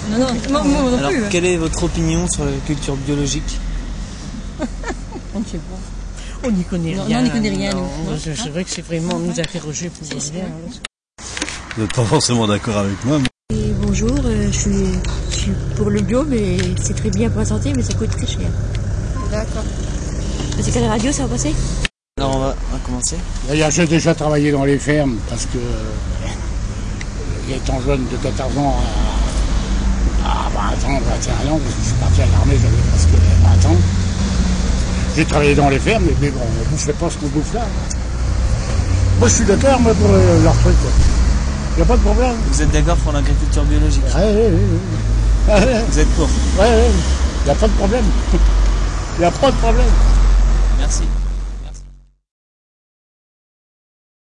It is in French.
Non, non, moi non Alors, plus. quelle est votre opinion sur l'agriculture biologique? On ne sait pas. On n'y connaît Non, rien. on n'y connaît rien, Non, nous. c'est vrai que c'est vraiment nous interroger pour rien. Vous n'êtes pas forcément d'accord avec moi. Et bonjour, je suis pour le bio, mais c'est très bien pour la santé, mais ça coûte très cher. D'accord. C'est qu'à la radio, ça va passer? Alors on va commencer. D'ailleurs, j'ai déjà travaillé dans les fermes parce que, étant jeune de 14 ans à 20 ans, 21 ans, parce que je suis parti à l'armée, j'avais presque 20 ans. J'ai travaillé dans les fermes, mais bon, on ne bouffait pas ce qu'on bouffe là. Moi, je suis d'accord, moi, pour leur truc. Il n'y a pas de problème. Vous êtes d'accord pour l'agriculture biologique? Oui. Vous êtes pour? Il n'y a pas de problème. Il n'y a pas de problème. Merci.